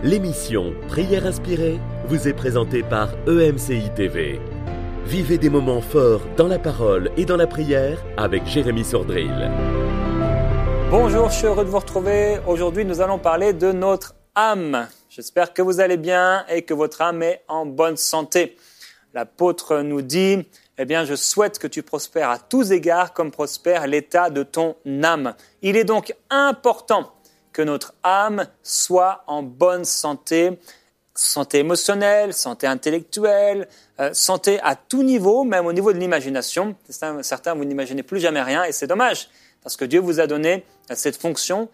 L'émission Prière inspirée vous est présentée par EMCI TV. Vivez des moments forts dans la parole et dans la prière avec Jérémy Sordrill. Bonjour, je suis heureux de vous retrouver. Aujourd'hui, nous allons parler de notre âme. J'espère que vous allez bien et que votre âme est en bonne santé. L'apôtre nous dit, je souhaite que tu prospères à tous égards comme prospère l'état de ton âme. Il est donc important que notre âme soit en bonne santé, santé émotionnelle, santé intellectuelle, santé à tout niveau, même au niveau de l'imagination. Certains, vous n'imaginez plus jamais rien et c'est dommage parce que Dieu vous a donné cette fonction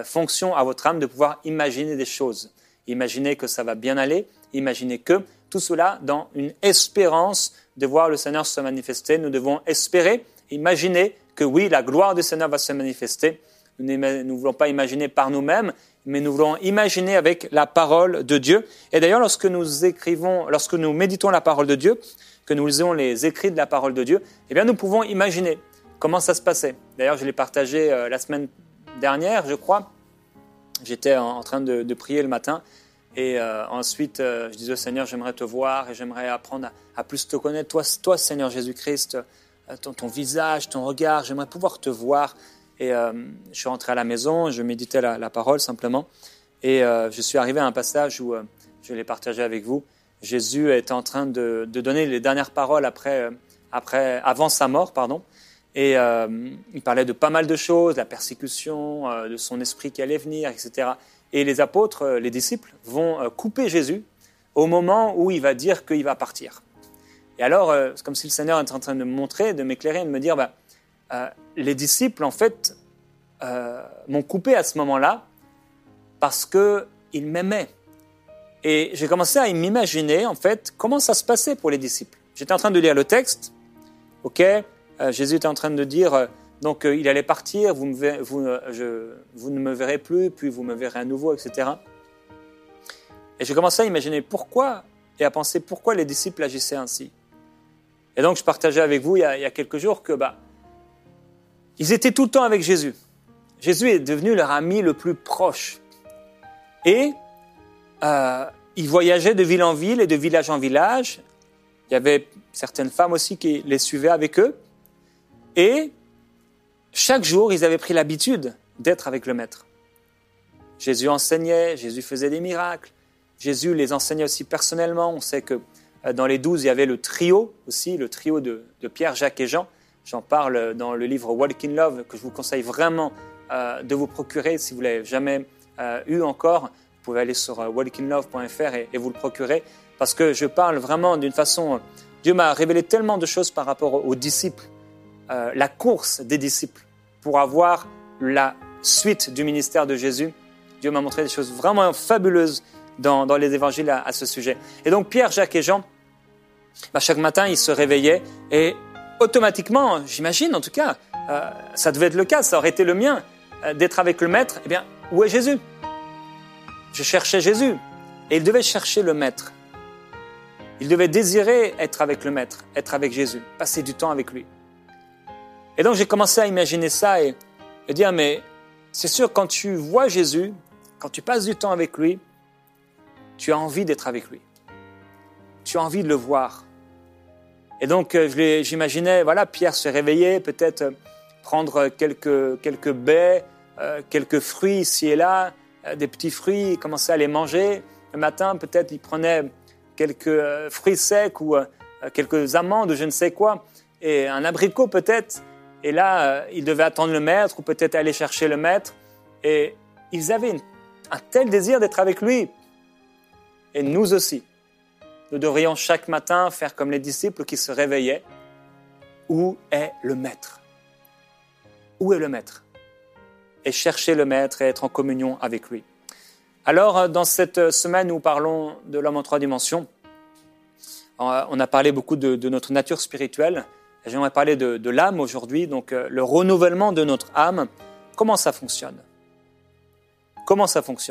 à votre âme de pouvoir imaginer des choses. Imaginez que ça va bien aller, imaginez que tout cela dans une espérance de voir le Seigneur se manifester. Nous devons espérer, imaginer que oui, la gloire du Seigneur va se manifester. Nous ne voulons pas imaginer par nous-mêmes, mais nous voulons imaginer avec la parole de Dieu. Et d'ailleurs, lorsque nous méditons la parole de Dieu, que nous lisons les écrits de la parole de Dieu, nous pouvons imaginer comment ça se passait. D'ailleurs, je l'ai partagé la semaine dernière, je crois. J'étais en train de prier le matin et ensuite, je disais au Seigneur, j'aimerais te voir et j'aimerais apprendre à plus te connaître. Toi, Seigneur Jésus-Christ, ton visage, ton regard, j'aimerais pouvoir te voir. Et je suis rentré à la maison, je méditais la parole simplement. Et je suis arrivé à un passage où, je l'ai partagé avec vous, Jésus était en train de donner les dernières paroles avant sa mort. Et il parlait de pas mal de choses, la persécution, de son esprit qui allait venir, etc. Et les apôtres, les disciples, vont couper Jésus au moment où il va dire qu'il va partir. Et alors, c'est comme si le Seigneur était en train de me montrer, de m'éclairer, de me dire... les disciples, en fait, m'ont coupé à ce moment-là parce qu'ils m'aimaient. Et j'ai commencé à m'imaginer, en fait, comment ça se passait pour les disciples. J'étais en train de lire le texte, Jésus était en train de dire, il allait partir, vous ne me verrez plus, puis vous me verrez à nouveau, etc. Et j'ai commencé à imaginer pourquoi, et à penser pourquoi les disciples agissaient ainsi. Et donc, je partageais avec vous il y a quelques jours que, ils étaient tout le temps avec Jésus. Jésus est devenu leur ami le plus proche. Et ils voyageaient de ville en ville et de village en village. Il y avait certaines femmes aussi qui les suivaient avec eux. Et chaque jour, ils avaient pris l'habitude d'être avec le Maître. Jésus enseignait, Jésus faisait des miracles. Jésus les enseignait aussi personnellement. On sait que dans les 12, il y avait le trio aussi, le trio de Pierre, Jacques et Jean. J'en parle dans le livre Walk in Love, que je vous conseille vraiment de vous procurer. Si vous ne l'avez jamais eu encore, vous pouvez aller sur walkinlove.fr et vous le procurer. Parce que je parle vraiment d'une façon... Dieu m'a révélé tellement de choses par rapport aux disciples, la course des disciples pour avoir la suite du ministère de Jésus. Dieu m'a montré des choses vraiment fabuleuses dans les évangiles à ce sujet. Et donc Pierre, Jacques et Jean, chaque matin, ils se réveillaient et automatiquement, j'imagine en tout cas, ça devait être le cas, ça aurait été le mien, d'être avec le Maître. Où est Jésus ? Je cherchais Jésus et il devait chercher le Maître. Il devait désirer être avec le Maître, être avec Jésus, passer du temps avec lui. Et donc j'ai commencé à imaginer ça et dire, mais c'est sûr, quand tu vois Jésus, quand tu passes du temps avec lui, tu as envie d'être avec lui. Tu as envie de le voir. Et donc, j'imaginais, Pierre se réveillait, peut-être prendre quelques baies, quelques fruits ici et là, des petits fruits, il commençait à les manger. Le matin, peut-être, il prenait quelques fruits secs ou quelques amandes ou je ne sais quoi, et un abricot peut-être. Et là, il devait attendre le Maître ou peut-être aller chercher le Maître. Et ils avaient un tel désir d'être avec lui. Et nous aussi. Nous devrions chaque matin faire comme les disciples qui se réveillaient. Où est le Maître ? Où est le Maître ? Et chercher le Maître et être en communion avec lui. Alors, dans cette semaine où nous parlons de l'homme en 3 dimensions, on a parlé beaucoup de notre nature spirituelle. J'aimerais parler de l'âme aujourd'hui, donc le renouvellement de notre âme. Comment ça fonctionne ? Comment ça fonctionne ?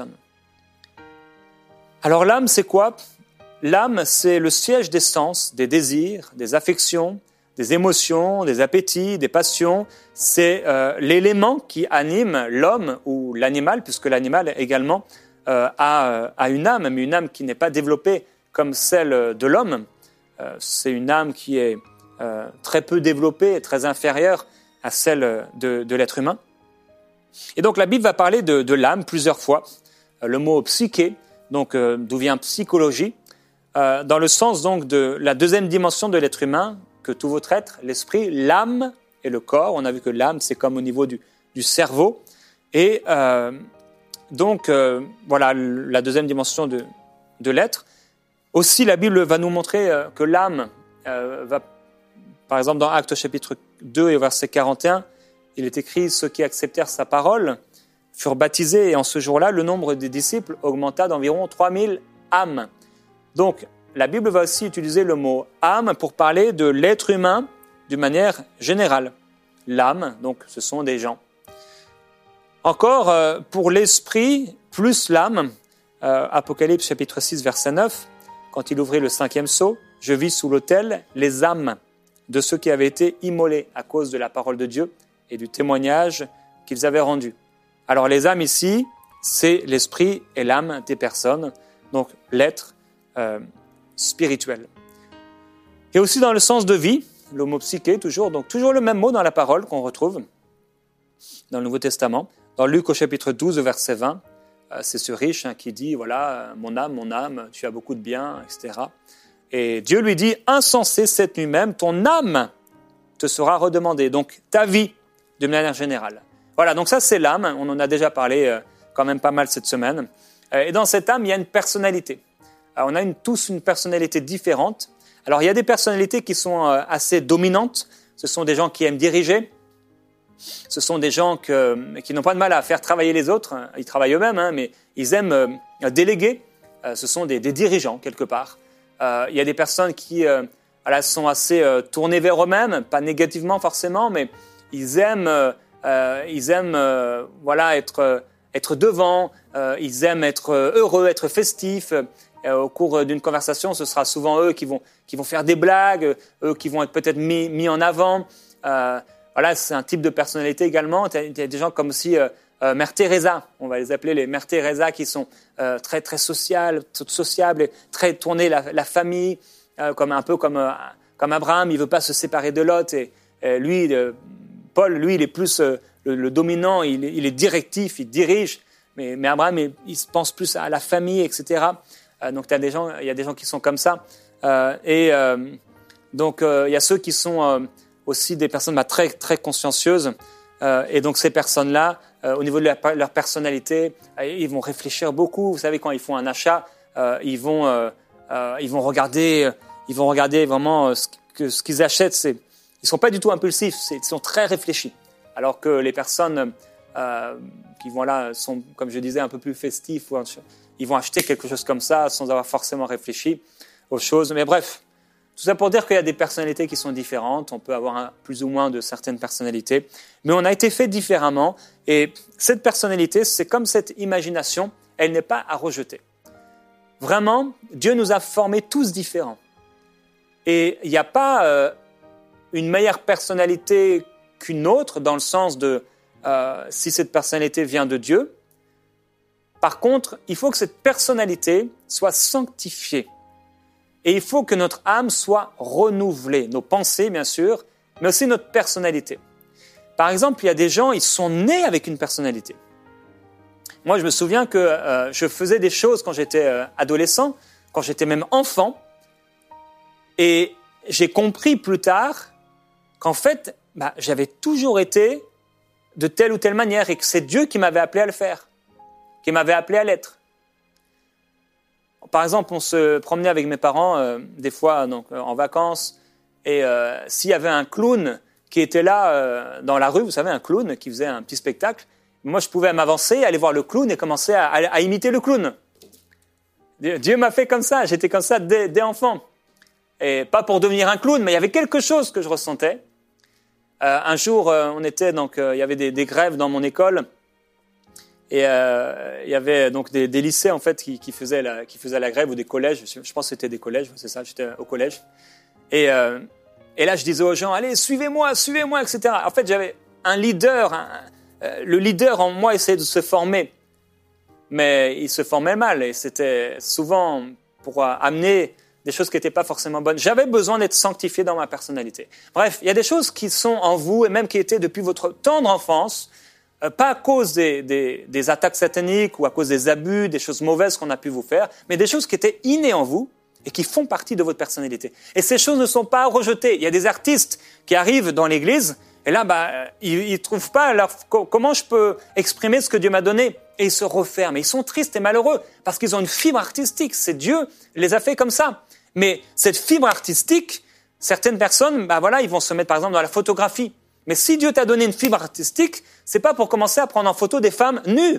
Alors l'âme, c'est quoi ? L'âme, c'est le siège des sens, des désirs, des affections, des émotions, des appétits, des passions. C'est l'élément qui anime l'homme ou l'animal, puisque l'animal également a une âme, mais une âme qui n'est pas développée comme celle de l'homme. C'est une âme qui est très peu développée, très inférieure à celle de l'être humain. Et donc la Bible va parler de l'âme plusieurs fois. Le mot psyché, donc d'où vient psychologie, dans le sens donc de la deuxième dimension de l'être humain, que tout votre être, l'esprit, l'âme et le corps. On a vu que l'âme, c'est comme au niveau du cerveau. Et donc, voilà la deuxième dimension de l'être. Aussi, la Bible va nous montrer que l'âme va, par exemple, dans Actes chapitre 2 et verset 41, il est écrit « Ceux qui acceptèrent sa parole furent baptisés, et en ce jour-là, le nombre des disciples augmenta d'environ 3000 âmes. » Donc, la Bible va aussi utiliser le mot « âme » pour parler de l'être humain d'une manière générale. L'âme, donc, ce sont des gens. Encore, pour l'esprit plus l'âme, Apocalypse chapitre 6, verset 9, quand il ouvrit le 5e sceau, je vis sous l'autel les âmes de ceux qui avaient été immolés à cause de la parole de Dieu et du témoignage qu'ils avaient rendu. Alors les âmes ici, c'est l'esprit et l'âme des personnes, donc l'être spirituel. Et aussi dans le sens de vie, le mot psyché, toujours le même mot dans la parole qu'on retrouve dans le Nouveau Testament. Dans Luc au chapitre 12, verset 20, c'est ce riche qui dit, voilà, mon âme, tu as beaucoup de biens, etc. Et Dieu lui dit, insensé cette nuit même, ton âme te sera redemandée. Donc ta vie, de manière générale. Voilà, donc ça c'est l'âme, on en a déjà parlé quand même pas mal cette semaine. Et dans cette âme, il y a une personnalité. On a tous une personnalité différente. Alors il y a des personnalités qui sont assez dominantes, ce sont des gens qui aiment diriger, ce sont des gens qui n'ont pas de mal à faire travailler les autres, ils travaillent eux-mêmes, mais ils aiment déléguer, ce sont des dirigeants quelque part. Il y a des personnes qui sont assez tournées vers eux-mêmes, pas négativement forcément, mais ils aiment être devant, ils aiment être heureux, être festifs. Au cours d'une conversation, ce sera souvent eux qui vont faire des blagues, eux qui vont être peut-être mis en avant. Voilà, c'est un type de personnalité également. Il y a des gens comme aussi Mère Teresa, on va les appeler les Mère Teresa, qui sont très très sociables, et très tournées la famille, un peu comme Abraham. Il veut pas se séparer de Lot. Et lui, Paul, lui, il est plus le dominant. Il est directif, il dirige. Mais Abraham, il se pense plus à la famille, etc. Donc il y a des gens qui sont comme ça. Donc il y a ceux qui sont aussi des personnes très très consciencieuses. Et donc ces personnes-là, au niveau de leur personnalité, ils vont réfléchir beaucoup. Vous savez, quand ils font un achat, ils vont regarder vraiment ce qu'ils achètent. Ils sont pas du tout impulsifs, ils sont très réfléchis. Alors que les personnes qui vont là sont, comme je disais, un peu plus festifs. Ils vont acheter quelque chose comme ça sans avoir forcément réfléchi aux choses. Mais bref, tout ça pour dire qu'il y a des personnalités qui sont différentes. On peut avoir plus ou moins de certaines personnalités. Mais on a été fait différemment. Et cette personnalité, c'est comme cette imagination, elle n'est pas à rejeter. Vraiment, Dieu nous a formés tous différents. Et il n'y a pas une meilleure personnalité qu'une autre, dans le sens de si cette personnalité vient de Dieu. Par contre, il faut que cette personnalité soit sanctifiée. Et il faut que notre âme soit renouvelée. Nos pensées, bien sûr, mais aussi notre personnalité. Par exemple, il y a des gens, ils sont nés avec une personnalité. Moi, je me souviens que je faisais des choses quand j'étais adolescent, quand j'étais même enfant. Et j'ai compris plus tard qu'en fait, j'avais toujours été de telle ou telle manière et que c'est Dieu qui m'avait appelé à le faire, qui m'avait appelé à l'être. Par exemple, on se promenait avec mes parents des fois en vacances et s'il y avait un clown qui était là dans la rue, vous savez, un clown qui faisait un petit spectacle, moi je pouvais m'avancer, aller voir le clown et commencer à imiter le clown. Dieu m'a fait comme ça, j'étais comme ça dès enfant. Et pas pour devenir un clown, mais il y avait quelque chose que je ressentais. Un jour, il y avait des grèves dans mon école. Et il y avait donc des lycées en fait qui faisaient la grève, ou des collèges. Je pense que c'était des collèges, c'est ça. J'étais au collège. Et là, je disais aux gens, allez, suivez-moi, etc. En fait, j'avais un leader. Le leader en moi essayait de se former. mais ils se formaient mal et c'était souvent pour amener des choses qui n'étaient pas forcément bonnes. J'avais besoin d'être sanctifié dans ma personnalité. Bref, il y a des choses qui sont en vous et même qui étaient depuis votre tendre enfance, pas à cause des attaques sataniques ou à cause des abus, des choses mauvaises qu'on a pu vous faire, mais des choses qui étaient innées en vous et qui font partie de votre personnalité. Et ces choses ne sont pas rejetées. Il y a des artistes qui arrivent dans l'église et là, ils trouvent pas comment je peux exprimer ce que Dieu m'a donné. Et ils se referment. Et ils sont tristes et malheureux parce qu'ils ont une fibre artistique. C'est Dieu les a fait comme ça. Mais cette fibre artistique, certaines personnes, ils vont se mettre par exemple dans la photographie. Mais si Dieu t'a donné une fibre artistique, c'est pas pour commencer à prendre en photo des femmes nues.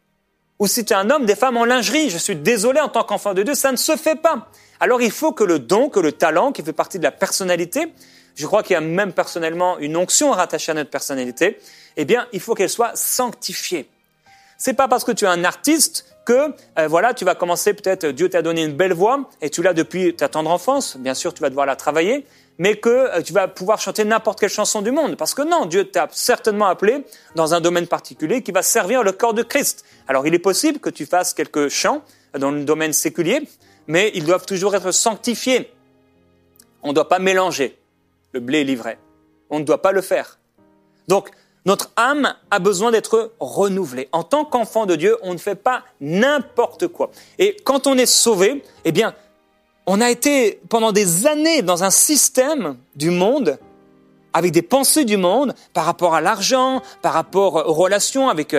Ou si tu es un homme, des femmes en lingerie. Je suis désolé en tant qu'enfant de Dieu, ça ne se fait pas. Alors il faut que le don, que le talent, qui fait partie de la personnalité, je crois qu'il y a même personnellement une onction rattachée à notre personnalité, eh bien, il faut qu'elle soit sanctifiée. C'est pas parce que tu es un artiste que, tu vas commencer peut-être, Dieu t'a donné une belle voix, et tu l'as depuis ta tendre enfance, bien sûr, tu vas devoir la travailler, mais que tu vas pouvoir chanter n'importe quelle chanson du monde. Parce que non, Dieu t'a certainement appelé dans un domaine particulier qui va servir le corps de Christ. Alors, il est possible que tu fasses quelques chants dans le domaine séculier, mais ils doivent toujours être sanctifiés. On ne doit pas mélanger le blé et l'ivraie. On ne doit pas le faire. Donc, notre âme a besoin d'être renouvelée. En tant qu'enfant de Dieu, on ne fait pas n'importe quoi. Et quand on est sauvé, eh bien, on a été pendant des années dans un système du monde, avec des pensées du monde, par rapport à l'argent, par rapport aux relations avec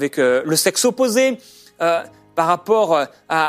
le sexe opposé, par rapport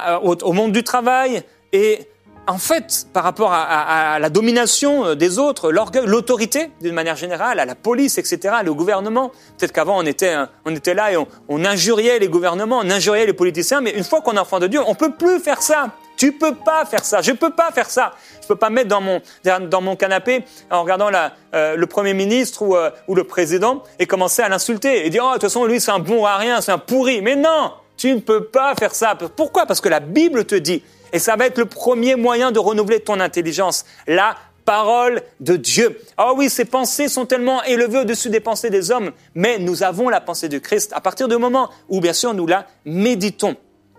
au monde du travail, et en fait, par rapport à la domination des autres, l'orgueil, l'autorité, d'une manière générale, à la police, etc., le gouvernement. Peut-être qu'avant, on était là et on injuriait les gouvernements, on injuriait les politiciens, mais une fois qu'on est enfant de Dieu, on peut plus faire ça. Tu peux pas faire ça. Je peux pas faire ça. Je peux pas me mettre dans mon canapé en regardant le Premier ministre ou le président et commencer à l'insulter et dire « Oh, de toute façon, lui, c'est un bon à rien, c'est un pourri. » Mais non, tu ne peux pas faire ça. Pourquoi ? Parce que la Bible te dit, et ça va être le premier moyen de renouveler ton intelligence, la parole de Dieu. Ah oui, ces pensées sont tellement élevées au-dessus des pensées des hommes, mais nous avons la pensée de Christ à partir du moment où, bien sûr, nous la méditons.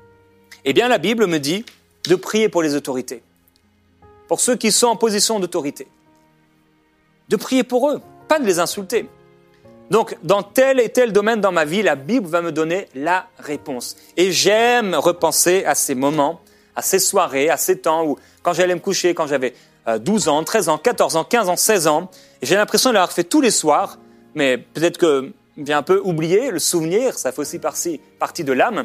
Eh bien, la Bible me dit de prier pour les autorités, pour ceux qui sont en position d'autorité, de prier pour eux, pas de les insulter. Donc, dans tel et tel domaine dans ma vie, la Bible va me donner la réponse. Et j'aime repenser à ces moments, à ces soirées, à ces temps où, quand j'allais me coucher, quand j'avais 12 ans, 13 ans, 14 ans, 15 ans, 16 ans, et j'ai l'impression de l'avoir fait tous les soirs, mais peut-être que j'ai un peu oublié le souvenir, ça fait aussi partie de l'âme,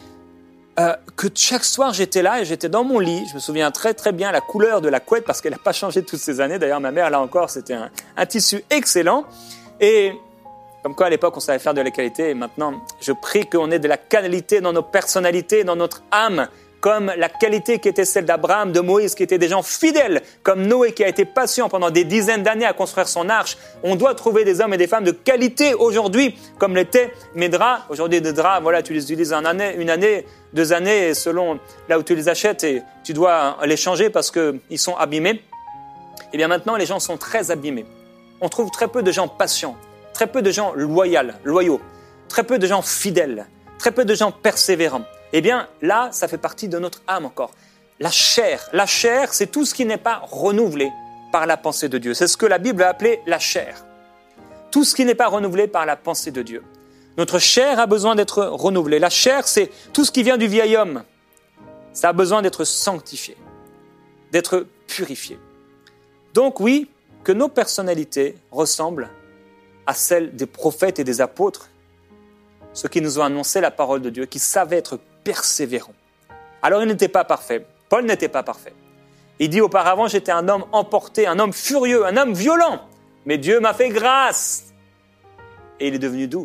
que chaque soir j'étais là et j'étais dans mon lit, je me souviens très très bien la couleur de la couette parce qu'elle n'a pas changé toutes ces années, d'ailleurs ma mère là encore c'était un tissu excellent, et comme quoi à l'époque on savait faire de la qualité, et maintenant je prie qu'on ait de la qualité dans nos personnalités, dans notre âme, comme la qualité qui était celle d'Abraham, de Moïse, qui étaient des gens fidèles, comme Noé qui a été patient pendant des dizaines d'années à construire son arche. On doit trouver des hommes et des femmes de qualité aujourd'hui, comme l'était mes draps. Aujourd'hui, des draps, voilà, tu les utilises une année, 2 années, et selon là où tu les achètes, et tu dois les changer parce qu'ils sont abîmés. Et bien maintenant, les gens sont très abîmés. On trouve très peu de gens patients, très peu de gens loyaux, très peu de gens fidèles, très peu de gens persévérants. Eh bien, là, ça fait partie de notre âme encore. La chair, c'est tout ce qui n'est pas renouvelé par la pensée de Dieu. C'est ce que la Bible a appelé la chair. Tout ce qui n'est pas renouvelé par la pensée de Dieu. Notre chair a besoin d'être renouvelée. La chair, c'est tout ce qui vient du vieil homme. Ça a besoin d'être sanctifié, d'être purifié. Donc oui, que nos personnalités ressemblent à celles des prophètes et des apôtres, ceux qui nous ont annoncé la parole de Dieu, qui savaient être persévérants. Alors il n'était pas parfait. Paul n'était pas parfait. Il dit auparavant, j'étais un homme emporté, un homme furieux, un homme violent. Mais Dieu m'a fait grâce. Et il est devenu doux.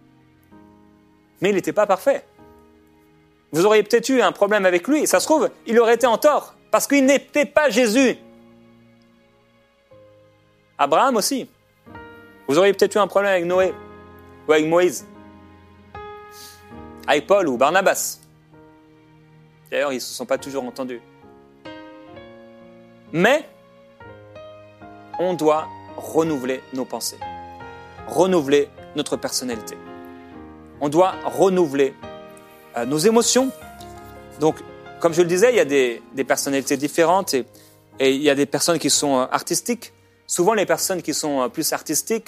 Mais il n'était pas parfait. Vous auriez peut-être eu un problème avec lui. Et ça se trouve, il aurait été en tort. Parce qu'il n'était pas Jésus. Abraham aussi. Vous auriez peut-être eu un problème avec Noé. Ou avec Moïse. Avec Paul ou Barnabas. D'ailleurs, ils ne se sont pas toujours entendus. Mais, on doit renouveler nos pensées, renouveler notre personnalité. On doit renouveler nos émotions. Donc, comme je le disais, il y a des personnalités différentes et il y a des personnes qui sont artistiques. Souvent, les personnes qui sont plus artistiques,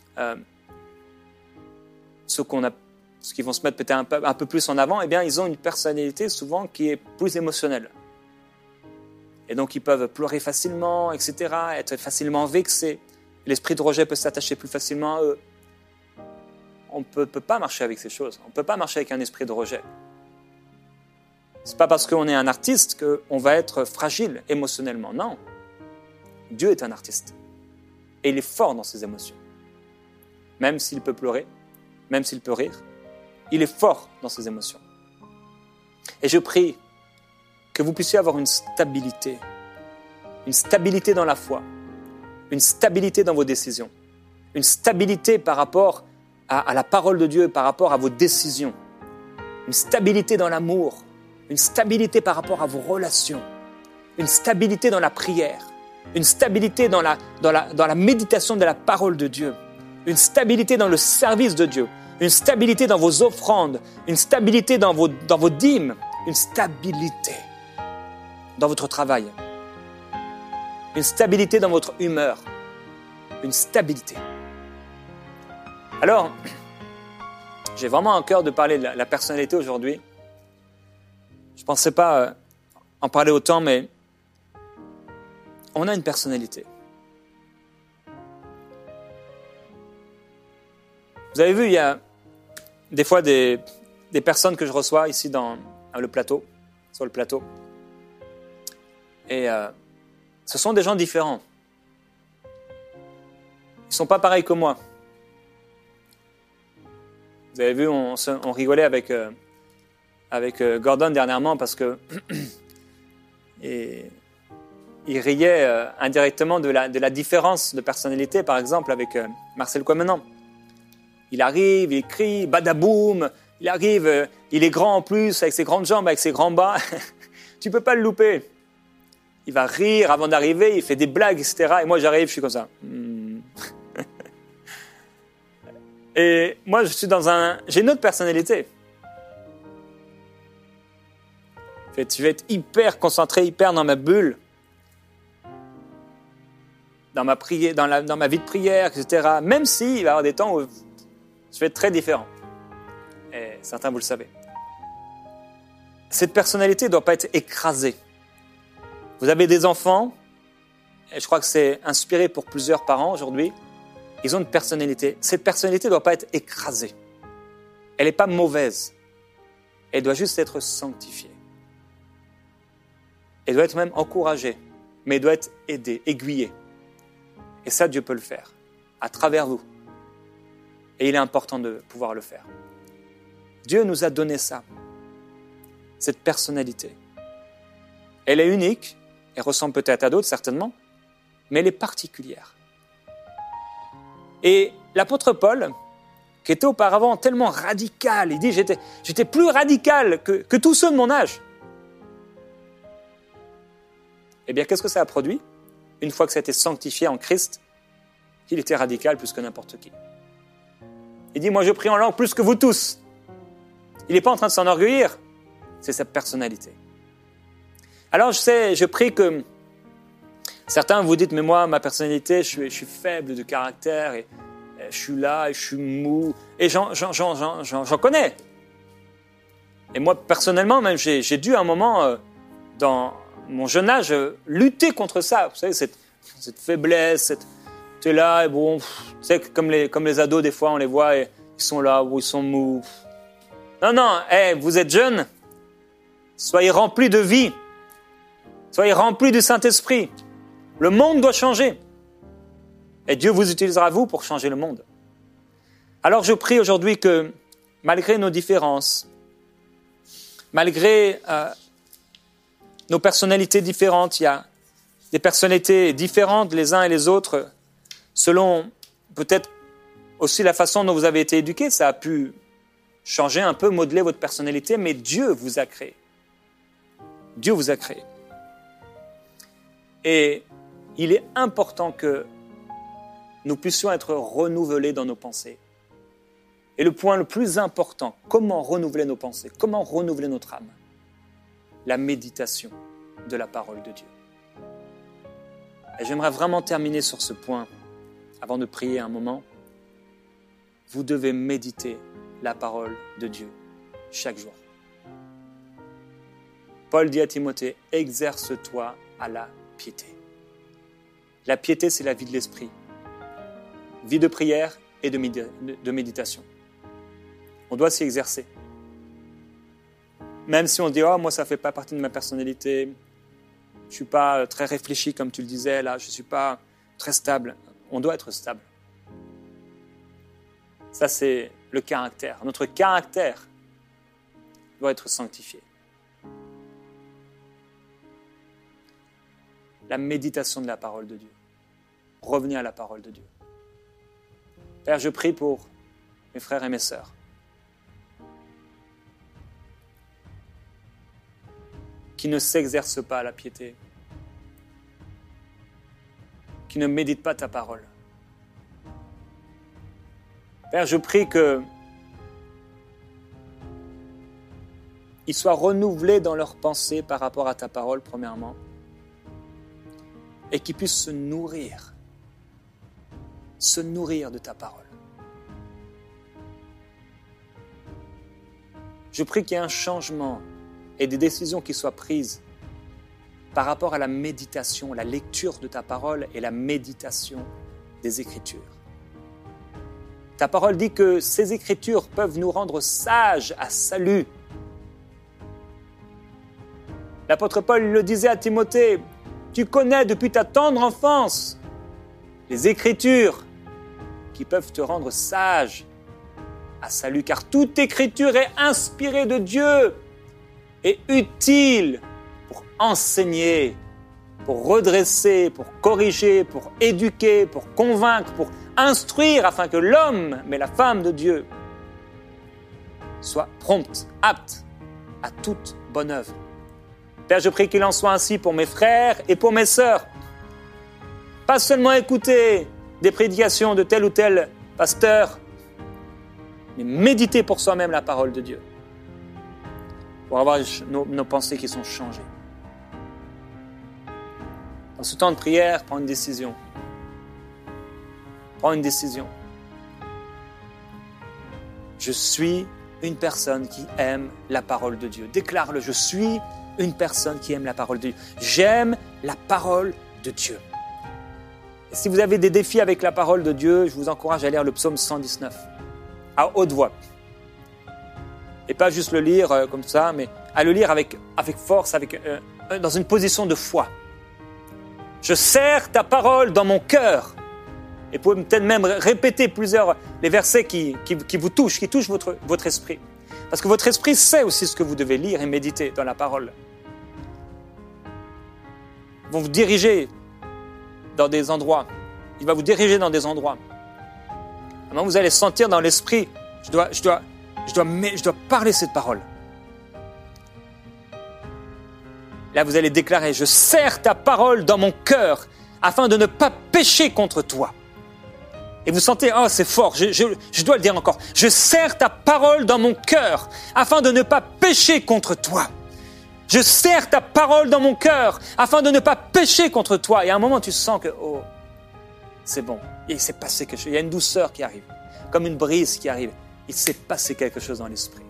ceux qui vont se mettre peut-être un peu plus en avant, eh bien, ils ont une personnalité souvent qui est plus émotionnelle. Et donc, ils peuvent pleurer facilement, etc., être facilement vexés. L'esprit de rejet peut s'attacher plus facilement à eux. On ne peut pas marcher avec ces choses. On ne peut pas marcher avec un esprit de rejet. Ce n'est pas parce qu'on est un artiste qu'on va être fragile émotionnellement. Non. Dieu est un artiste. Et il est fort dans ses émotions. Même s'il peut pleurer, même s'il peut rire, il est fort dans ses émotions. Et je prie que vous puissiez avoir une stabilité dans la foi, une stabilité dans vos décisions, une stabilité par rapport à la parole de Dieu, par rapport à vos décisions, une stabilité dans l'amour, une stabilité par rapport à vos relations, une stabilité dans la prière, une stabilité dans la méditation de la parole de Dieu, une stabilité dans le service de Dieu, une stabilité dans vos offrandes, une stabilité dans vos dîmes, une stabilité dans votre travail, une stabilité dans votre humeur, une stabilité. Alors, j'ai vraiment un cœur de parler de la personnalité aujourd'hui. Je ne pensais pas en parler autant, mais on a une personnalité. Vous avez vu, il y a des fois des personnes que je reçois ici sur le plateau. Et ce sont des gens différents. Ils ne sont pas pareils que moi. Vous avez vu, on rigolait avec Gordon dernièrement parce que il riait indirectement de la différence de personnalité, par exemple, avec Marcel Kouamenan. Il arrive, il crie, badaboum, il arrive, il est grand en plus, avec ses grandes jambes, avec ses grands bras. Tu ne peux pas le louper. Il va rire avant d'arriver, il fait des blagues, etc. Et moi, j'arrive, je suis comme ça. Et moi, j'ai une autre personnalité. Je vais être hyper concentré, hyper dans ma bulle, dans ma prière, dans ma vie de prière, etc. Même s'il va y avoir des temps où je vais être très différent. Et certains, vous le savez. Cette personnalité ne doit pas être écrasée. Vous avez des enfants, et je crois que c'est inspiré pour plusieurs parents aujourd'hui. Ils ont une personnalité. Cette personnalité ne doit pas être écrasée. Elle n'est pas mauvaise. Elle doit juste être sanctifiée. Elle doit être même encouragée, mais elle doit être aidée, aiguillée. Et ça, Dieu peut le faire, à travers vous. Et il est important de pouvoir le faire. Dieu nous a donné ça, cette personnalité. Elle est unique, elle ressemble peut-être à d'autres, certainement, mais elle est particulière. Et l'apôtre Paul, qui était auparavant tellement radical, il dit « J'étais plus radical que tous ceux de mon âge ». Eh bien, qu'est-ce que ça a produit? Une fois que ça a été sanctifié en Christ, il était radical plus que n'importe qui. Il dit, moi je prie en langue plus que vous tous. Il n'est pas en train de s'enorgueillir, c'est sa personnalité. Alors je prie que certains vous dites, mais moi, ma personnalité, je suis faible de caractère, et je suis là, et je suis mou, et j'en connais. Et moi, personnellement, même, j'ai dû à un moment, dans mon jeune âge, lutter contre ça. Vous savez, cette faiblesse, tu es là, et bon, tu sais, comme les ados, des fois, on les voit, et ils sont là, ou ils sont mous. Non, vous êtes jeunes, soyez remplis de vie, soyez remplis du Saint-Esprit. Le monde doit changer. Et Dieu vous utilisera, vous, pour changer le monde. Alors je prie aujourd'hui que, malgré nos différences, malgré nos personnalités différentes, il y a des personnalités différentes les uns et les autres, selon peut-être aussi la façon dont vous avez été éduqués, ça a pu changer un peu, modeler votre personnalité, mais Dieu vous a créé. Dieu vous a créé. Et il est important que nous puissions être renouvelés dans nos pensées Et le point le plus important, comment renouveler nos pensées, comment renouveler notre âme? La méditation de la parole de Dieu. Et j'aimerais vraiment terminer sur ce point avant de prier un moment. Vous devez méditer la parole de Dieu chaque jour. Paul dit à Timothée, exerce-toi à la piété. La piété, c'est la vie de l'esprit. Vie de prière et de méditation. On doit s'y exercer. Même si on dit, oh, moi, ça ne fait pas partie de ma personnalité, je ne suis pas très réfléchi, comme tu le disais, là, je ne suis pas très stable. On doit être stable. Ça, c'est le caractère. Notre caractère doit être sanctifié. La méditation de la parole de Dieu. Revenir à la parole de Dieu. Père, je prie pour mes frères et mes sœurs. Qui ne s'exercent pas à la piété. Qui ne méditent pas ta parole. Père, je prie qu'ils soient renouvelés dans leurs pensées par rapport à ta parole, premièrement, et qu'ils puissent se nourrir de ta parole. Je prie qu'il y ait un changement et des décisions qui soient prises par rapport à la méditation, la lecture de ta parole et la méditation des Écritures. Ta parole dit que ces Écritures peuvent nous rendre sages à salut. L'apôtre Paul le disait à Timothée, tu connais depuis ta tendre enfance les Écritures qui peuvent te rendre sage à salut, car toute Écriture est inspirée de Dieu et utile pour enseigner, pour redresser, pour corriger, pour éduquer, pour convaincre, pour instruire, afin que l'homme, mais la femme de Dieu, soit prompte, apte à toute bonne œuvre. Père, je prie qu'il en soit ainsi pour mes frères et pour mes sœurs. Pas seulement écouter des prédications de tel ou tel pasteur, mais méditer pour soi-même la parole de Dieu, pour avoir nos pensées qui sont changées. Dans ce temps de prière, prends une décision. Prends une décision. Je suis une personne qui aime la parole de Dieu. Déclare-le, je suis une personne qui aime la parole de Dieu. J'aime la parole de Dieu. Et si vous avez des défis avec la parole de Dieu, je vous encourage à lire le psaume 119, à haute voix. Et pas juste le lire comme ça, mais à le lire avec force, dans une position de foi. Je serre ta parole dans mon cœur. Et vous pouvez peut-être même répéter plusieurs les versets qui vous touchent, qui touchent votre esprit. Parce que votre esprit sait aussi ce que vous devez lire et méditer dans la parole. Ils vont vous diriger dans des endroits. Il va vous diriger dans des endroits. À un moment, vous allez sentir dans l'esprit, je dois parler cette parole. Là, vous allez déclarer, je serre ta parole dans mon cœur afin de ne pas pécher contre toi. Et vous sentez, oh c'est fort, je dois le dire encore. Je serre ta parole dans mon cœur afin de ne pas pécher contre toi. Je serre ta parole dans mon cœur afin de ne pas pécher contre toi. Et à un moment, tu sens que, oh, c'est bon. Il s'est passé quelque chose. Il y a une douceur qui arrive, comme une brise qui arrive. Il s'est passé quelque chose dans l'esprit.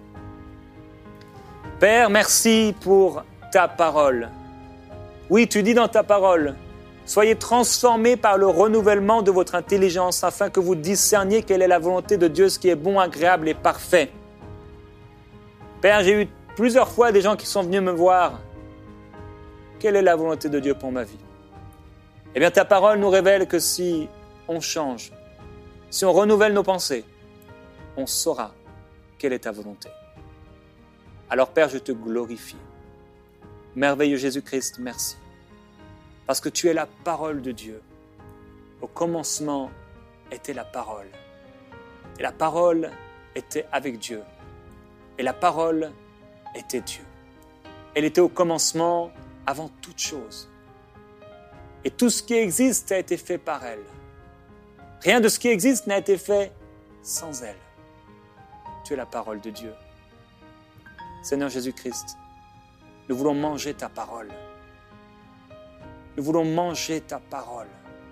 Père, merci pour ta parole. Oui, tu dis dans ta parole, soyez transformés par le renouvellement de votre intelligence afin que vous discerniez quelle est la volonté de Dieu, ce qui est bon, agréable et parfait. Père, j'ai eu plusieurs fois des gens qui sont venus me voir. Quelle est la volonté de Dieu pour ma vie? Eh bien, ta parole nous révèle que si on change, si on renouvelle nos pensées, on saura quelle est ta volonté. Alors, Père, je te glorifie. Merveilleux Jésus-Christ, merci. Parce que tu es la parole de Dieu. Au commencement était la parole. Et la parole était avec Dieu. Et la parole était Dieu. Elle était au commencement avant toute chose. Et tout ce qui existe a été fait par elle. Rien de ce qui existe n'a été fait sans elle. Tu es la parole de Dieu. Seigneur Jésus-Christ, nous voulons manger ta parole. Nous voulons manger ta parole.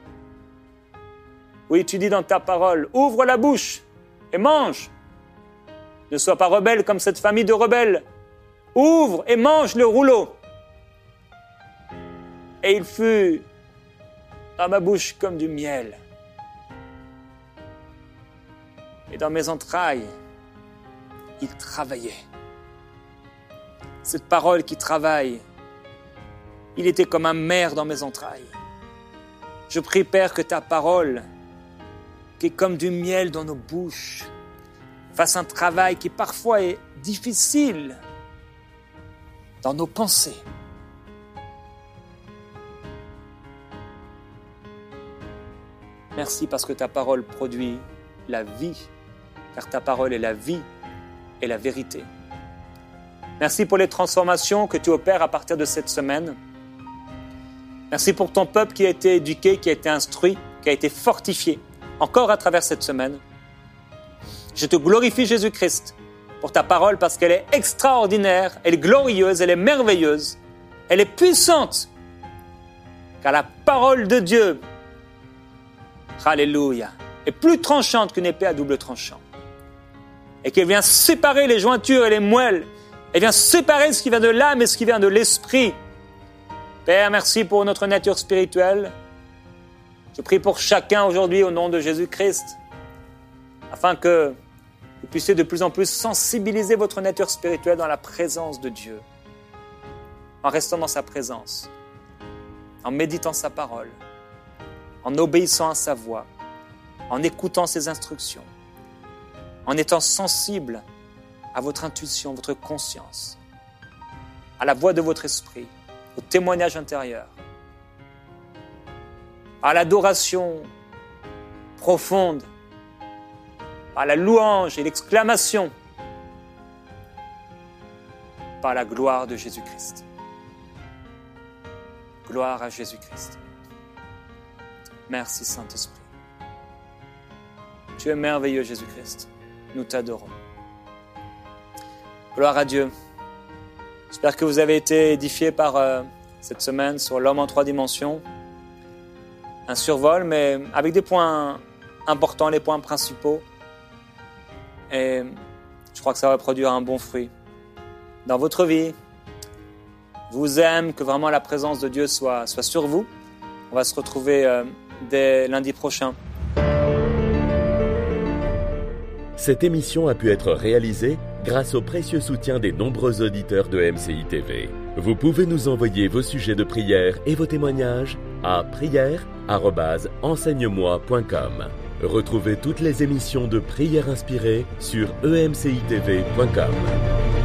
Oui, tu dis dans ta parole, ouvre la bouche et mange. Ne sois pas rebelle comme cette famille de rebelles. Ouvre et mange le rouleau. Et il fut dans ma bouche comme du miel. Et dans mes entrailles, il travaillait. Cette parole qui travaille, il était comme un mer dans mes entrailles. Je prie, Père, que ta parole, qui est comme du miel dans nos bouches, fasse un travail qui parfois est difficile dans nos pensées. Merci parce que ta parole produit la vie, car ta parole est la vie et la vérité. Merci pour les transformations que tu opères à partir de cette semaine. Merci pour ton peuple qui a été éduqué, qui a été instruit, qui a été fortifié, encore à travers cette semaine. Je te glorifie, Jésus-Christ, pour ta parole parce qu'elle est extraordinaire, elle est glorieuse, elle est merveilleuse, elle est puissante. Car la parole de Dieu, alléluia, est plus tranchante qu'une épée à double tranchant. Et qu'elle vient séparer les jointures et les moelles. Elle vient séparer ce qui vient de l'âme et ce qui vient de l'esprit. Père, merci pour notre nature spirituelle. Je prie pour chacun aujourd'hui au nom de Jésus-Christ, afin que vous puissiez de plus en plus sensibiliser votre nature spirituelle dans la présence de Dieu, en restant dans sa présence, en méditant sa parole, en obéissant à sa voix, en écoutant ses instructions, en étant sensible à votre intuition, votre conscience, à la voix de votre esprit, au témoignage intérieur, à l'adoration profonde, à la louange et l'exclamation, par la gloire de Jésus-Christ. Gloire à Jésus-Christ. Merci Saint-Esprit. Tu es merveilleux, Jésus-Christ. Nous t'adorons. Gloire à Dieu. J'espère que vous avez été édifiés par cette semaine sur l'homme en 3 dimensions. Un survol, mais avec des points importants, les points principaux. Et je crois que ça va produire un bon fruit dans votre vie. Je vous aime, que vraiment la présence de Dieu soit sur vous. On va se retrouver dès lundi prochain. Cette émission a pu être réalisée grâce au précieux soutien des nombreux auditeurs de MCI TV. Vous pouvez nous envoyer vos sujets de prière et vos témoignages à prière@enseigne-moi.com. Retrouvez toutes les émissions de Prière Inspirée sur emcitv.com.